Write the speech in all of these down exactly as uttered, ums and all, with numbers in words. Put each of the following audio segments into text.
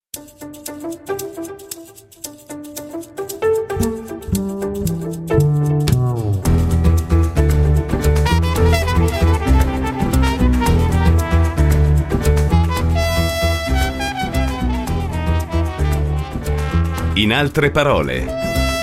In altre parole,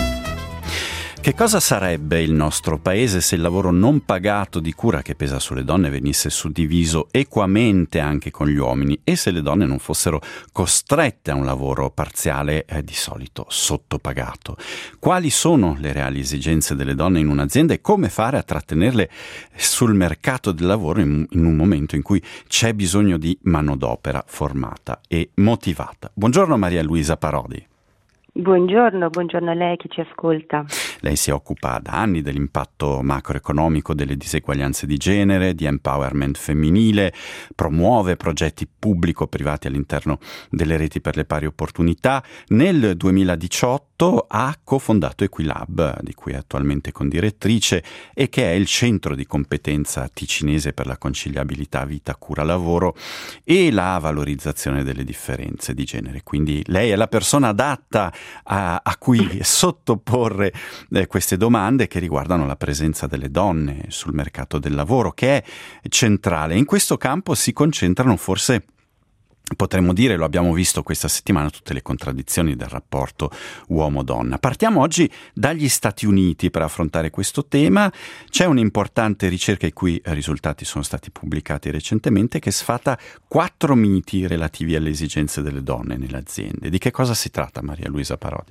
che cosa sarebbe il nostro paese se il lavoro non pagato di cura che pesa sulle donne venisse suddiviso equamente anche con gli uomini e se le donne non fossero costrette a un lavoro parziale eh, di solito sottopagato? Quali sono le reali esigenze delle donne in un'azienda e come fare a trattenerle sul mercato del lavoro in, in un momento in cui c'è bisogno di manodopera formata e motivata? Buongiorno Maria Luisa Parodi. Buongiorno, buongiorno a lei che ci ascolta. Lei si occupa da anni dell'impatto macroeconomico delle diseguaglianze di genere, di empowerment femminile, promuove progetti pubblico-privati all'interno delle reti per le pari opportunità. Nel duemiladiciotto ha cofondato Equilab, di cui è attualmente condirettrice, e che è il centro di competenza ticinese per la conciliabilità vita-cura-lavoro e la valorizzazione delle differenze di genere. Quindi lei è la persona adatta A, a cui sottoporre eh, queste domande che riguardano la presenza delle donne sul mercato del lavoro, che è centrale. In questo campo si concentrano forse, potremmo dire, lo abbiamo visto questa settimana, tutte le contraddizioni del rapporto uomo-donna. Partiamo oggi dagli Stati Uniti per affrontare questo tema. C'è un'importante ricerca i cui risultati sono stati pubblicati recentemente che sfata quattro miti relativi alle esigenze delle donne nelle aziende. Di che cosa si tratta, Maria Luisa Parodi?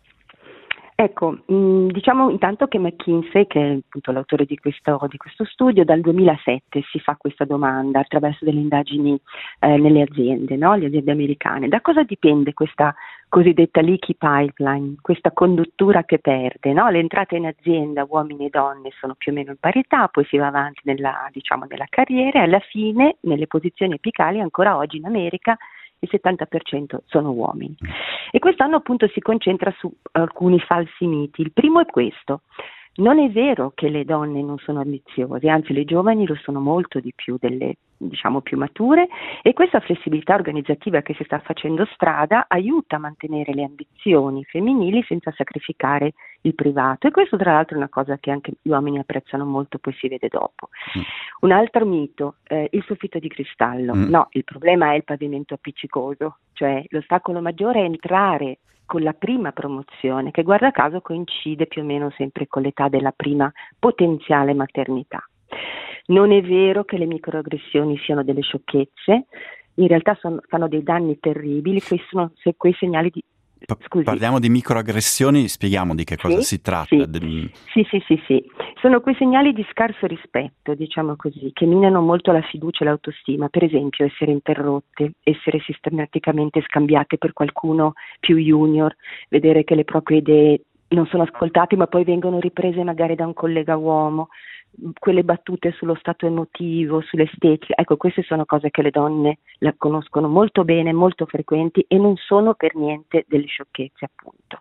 Ecco, mh, diciamo intanto che McKinsey, che è appunto l'autore di questo, di questo studio, dal duemilasette si fa questa domanda attraverso delle indagini eh, nelle aziende, no? Le aziende americane. Da cosa dipende questa cosiddetta leaky pipeline, questa conduttura che perde, no? Le entrate in azienda, uomini e donne, sono più o meno in parità, poi si va avanti nella, diciamo, nella carriera e alla fine, nelle posizioni apicali, ancora oggi in America, il settanta per cento sono uomini. E quest'anno appunto si concentra su alcuni falsi miti. Il primo è questo: non è vero che le donne non sono ambiziose, anzi le giovani lo sono molto di più delle, diciamo, più mature, e questa flessibilità organizzativa che si sta facendo strada aiuta a mantenere le ambizioni femminili senza sacrificare il privato, e questo tra l'altro è una cosa che anche gli uomini apprezzano molto, poi si vede dopo. Mm. Un altro mito, eh, il soffitto di cristallo. Mm. No, il problema è il pavimento appiccicoso, cioè l'ostacolo maggiore è entrare con la prima promozione, che guarda caso coincide più o meno sempre con l'età della prima potenziale maternità. Non è vero che le microaggressioni siano delle sciocchezze, in realtà sono, fanno dei danni terribili, quei sono se, quei segnali di... Scusi. Parliamo di microaggressioni, spieghiamo di che cosa sì, si tratta. Sì. De... sì, sì, sì, sì. Sono quei segnali di scarso rispetto, diciamo così, che minano molto la fiducia e l'autostima. Per esempio, essere interrotte, essere sistematicamente scambiate per qualcuno più junior, vedere che le proprie idee non sono ascoltate, ma poi vengono riprese magari da un collega uomo, quelle battute sullo stato emotivo, sull'estetica. Ecco, queste sono cose che le donne la conoscono molto bene, molto frequenti, e non sono per niente delle sciocchezze, appunto.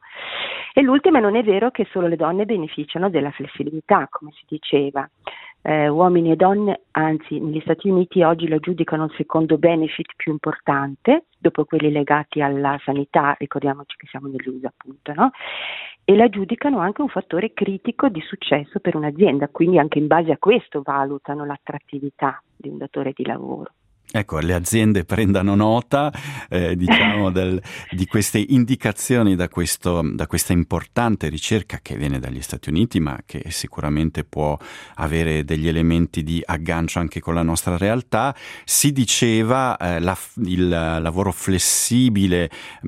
E l'ultima: non è vero che solo le donne beneficiano della flessibilità, come si diceva. Eh, uomini e donne, anzi negli Stati Uniti oggi la giudicano il secondo benefit più importante, dopo quelli legati alla sanità, ricordiamoci che siamo negli U S A, appunto, no? E la giudicano anche un fattore critico di successo per un'azienda, quindi anche in base a questo valutano l'attrattività di un datore di lavoro. Ecco, le aziende prendano nota eh, diciamo del, di queste indicazioni da, questo, da questa importante ricerca che viene dagli Stati Uniti, ma che sicuramente può avere degli elementi di aggancio anche con la nostra realtà. Si diceva eh, la, il lavoro flessibile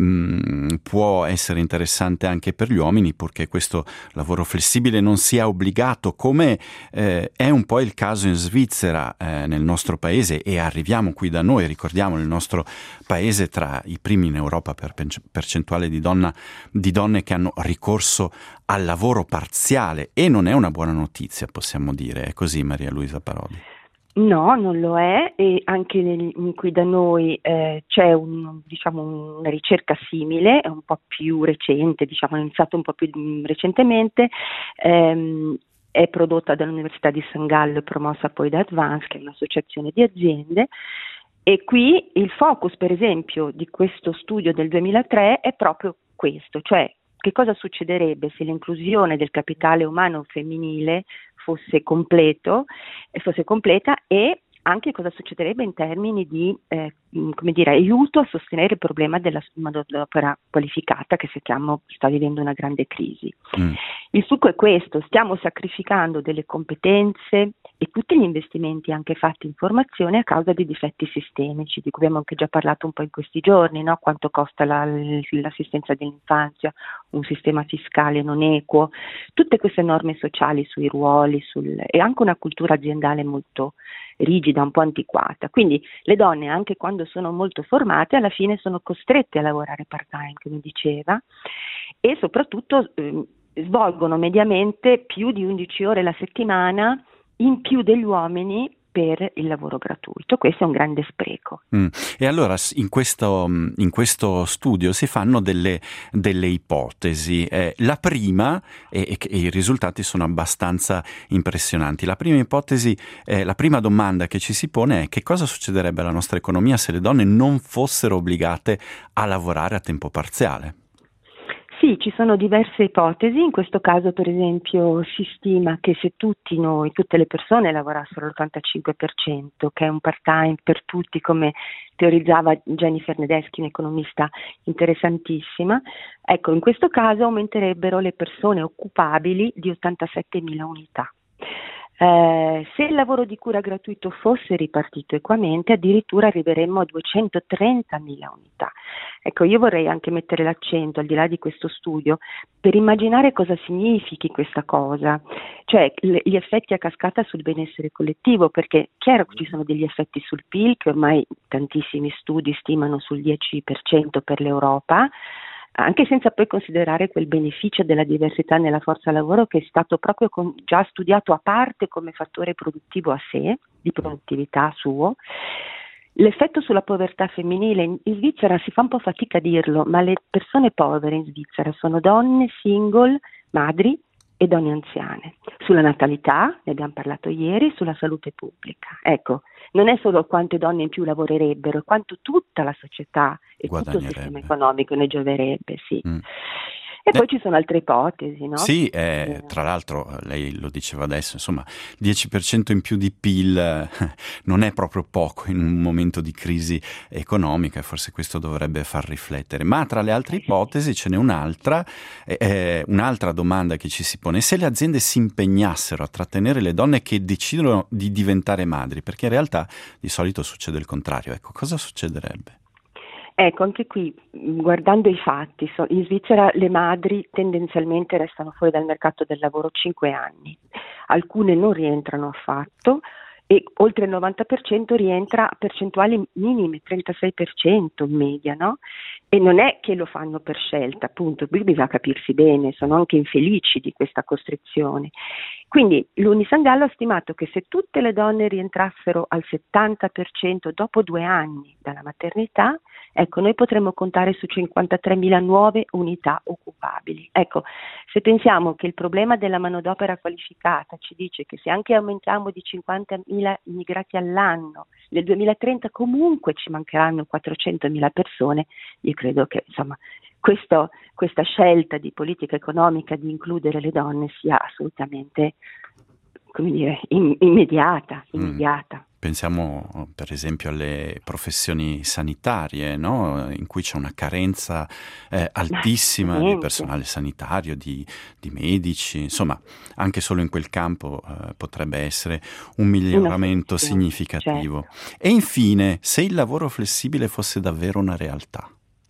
mh, può essere interessante anche per gli uomini, purché questo lavoro flessibile non sia obbligato, come eh, è un po' il caso in Svizzera, eh, nel nostro paese, e arriviamo qui da noi. Ricordiamo il nostro paese tra i primi in Europa per percentuale di, donna, di donne che hanno ricorso al lavoro parziale, e non è una buona notizia, possiamo dire. È così, Maria Luisa Parodi? No, non lo è, e anche nel, qui da noi eh, c'è un, diciamo, una ricerca simile, è un po' più recente, diciamo, è iniziato un po' più recentemente, ehm, è prodotta dall'Università di San Gallo e promossa poi da Advance, che è un'associazione di aziende, E qui il focus, per esempio, di questo studio del duemilatré è proprio questo, cioè che cosa succederebbe se l'inclusione del capitale umano femminile fosse completo, fosse completa, e anche cosa succederebbe in termini di eh, come dire, aiuto a sostenere il problema della manodopera qualificata che sappiamo sta vivendo una grande crisi. Mm. Il succo è questo: stiamo sacrificando delle competenze e tutti gli investimenti anche fatti in formazione a causa di difetti sistemici, di cui abbiamo anche già parlato un po' in questi giorni, no? Quanto costa la, l'assistenza dell'infanzia, un sistema fiscale non equo, tutte queste norme sociali sui ruoli sul, e anche una cultura aziendale molto rigida, un po' antiquata. Quindi le donne, anche quando sono molto formate, alla fine sono costrette a lavorare part-time, come diceva, e soprattutto eh, svolgono mediamente più di undici ore alla settimana in più degli uomini per il lavoro gratuito. Questo è un grande spreco. Mm. E allora in questo, in questo studio si fanno delle, delle ipotesi. Eh, la prima, e, e i risultati sono abbastanza impressionanti, la prima ipotesi, eh, la prima domanda che ci si pone è: che cosa succederebbe alla nostra economia se le donne non fossero obbligate a lavorare a tempo parziale? Sì, ci sono diverse ipotesi. In questo caso, per esempio, si stima che se tutti noi, tutte le persone lavorassero l'ottantacinque per cento, che è un part-time per tutti, come teorizzava Jennifer Nedeschi, un'economista interessantissima, ecco, in questo caso aumenterebbero le persone occupabili di ottantasettemila unità. Eh, se il lavoro di cura gratuito fosse ripartito equamente, addirittura arriveremmo a duecentotrentamila unità. Ecco, io vorrei anche mettere l'accento, al di là di questo studio, per immaginare cosa significhi questa cosa, cioè gli effetti a cascata sul benessere collettivo, perché è chiaro che ci sono degli effetti sul P I L, che ormai tantissimi studi stimano sul dieci per cento per l'Europa, anche senza poi considerare quel beneficio della diversità nella forza lavoro, che è stato proprio con, già studiato a parte come fattore produttivo a sé, di produttività suo. L'effetto sulla povertà femminile in, in Svizzera si fa un po' fatica a dirlo, ma le persone povere in Svizzera sono donne single, madri e donne anziane. Sulla natalità, ne abbiamo parlato ieri, sulla salute pubblica. Ecco, non è solo quante donne in più lavorerebbero, quanto tutta la società e tutto il sistema economico ne gioverebbe, sì. Mm. E poi eh, ci sono altre ipotesi, no? Sì, eh, tra l'altro lei lo diceva adesso, insomma, dieci per cento in più di P I L eh, non è proprio poco in un momento di crisi economica, e forse questo dovrebbe far riflettere. Ma tra le altre ipotesi ce n'è un'altra, eh, un'altra domanda che ci si pone: se le aziende si impegnassero a trattenere le donne che decidono di diventare madri, perché in realtà di solito succede il contrario, ecco, cosa succederebbe? Ecco, anche qui, guardando i fatti, so, in Svizzera le madri tendenzialmente restano fuori dal mercato del lavoro cinque anni, alcune non rientrano affatto e oltre il novanta per cento rientra a percentuali minime, trentasei per cento in media, no? E non è che lo fanno per scelta, appunto, qui bisogna capirsi bene, sono anche infelici di questa costrizione. Quindi l'Unisangallo ha stimato che se tutte le donne rientrassero al settanta per cento dopo due anni dalla maternità, ecco, noi potremmo contare su cinquantatremila nuove unità occupabili. Ecco, se pensiamo che il problema della manodopera qualificata ci dice che se anche aumentiamo di cinquantamila immigrati all'anno, nel duemilatrenta comunque ci mancheranno quattrocentomila persone, io credo che, insomma, questo, questa scelta di politica economica di includere le donne sia assolutamente, come dire, in, immediata, immediata. Mm. Pensiamo per esempio alle professioni sanitarie, no? In cui c'è una carenza eh, altissima di personale sanitario, di, di medici, insomma anche solo in quel campo eh, potrebbe essere un miglioramento significativo. Certo. E infine, se il lavoro flessibile fosse davvero una realtà?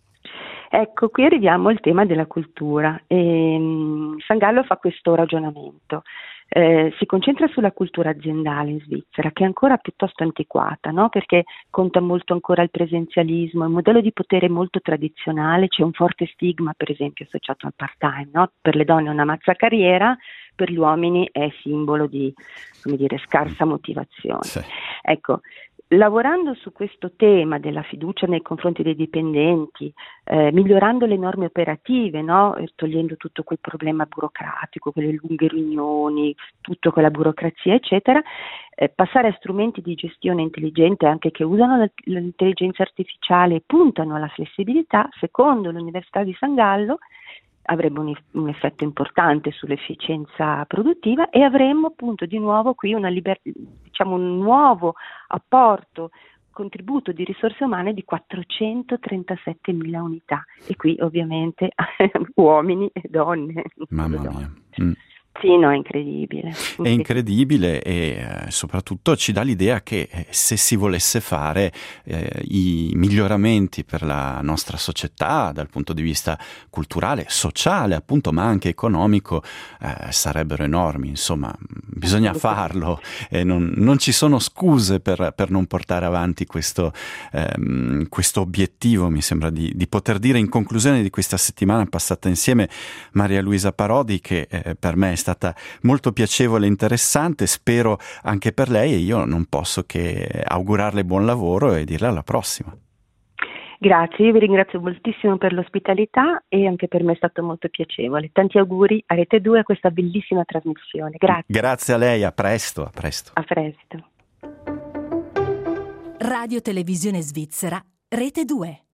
Ecco, qui arriviamo al tema della cultura. E, um, Sangallo fa questo ragionamento. Eh, si concentra sulla cultura aziendale in Svizzera, che è ancora piuttosto antiquata, no? Perché conta molto ancora il presenzialismo, è un modello di potere molto tradizionale, c'è un forte stigma per esempio associato al part-time, no? Per le donne è una mazza carriera, per gli uomini è simbolo di, come dire, scarsa motivazione. Sì. Ecco, lavorando su questo tema della fiducia nei confronti dei dipendenti, eh, migliorando le norme operative, no? Togliendo tutto quel problema burocratico, quelle lunghe riunioni, tutta quella burocrazia, eccetera, eh, passare a strumenti di gestione intelligente anche che usano l- l'intelligenza artificiale e puntano alla flessibilità, secondo l'Università di San Gallo avrebbe un, un effetto importante sull'efficienza produttiva e avremmo appunto di nuovo qui una liber- diciamo un nuovo apporto, contributo di risorse umane di quattrocentotrentasette mila unità e qui ovviamente uomini e donne. Mamma mia. Mm. Sì, no, è incredibile. È incredibile e eh, soprattutto ci dà l'idea che eh, se si volesse fare eh, i miglioramenti per la nostra società dal punto di vista culturale, sociale appunto, ma anche economico, eh, sarebbero enormi. Insomma, bisogna farlo e non, non ci sono scuse per, per non portare avanti questo, ehm, questo obiettivo, mi sembra di, di poter dire in conclusione di questa settimana passata insieme. Maria Luisa Parodi, che eh, per me è stata molto piacevole e interessante, spero anche per lei, e io non posso che augurarle buon lavoro e dirle alla prossima. Grazie, io vi ringrazio moltissimo per l'ospitalità e anche per me è stato molto piacevole. Tanti auguri a Rete due a questa bellissima trasmissione. Grazie. Grazie a lei, a presto, a presto. A presto. Radio Televisione Svizzera, Rete due.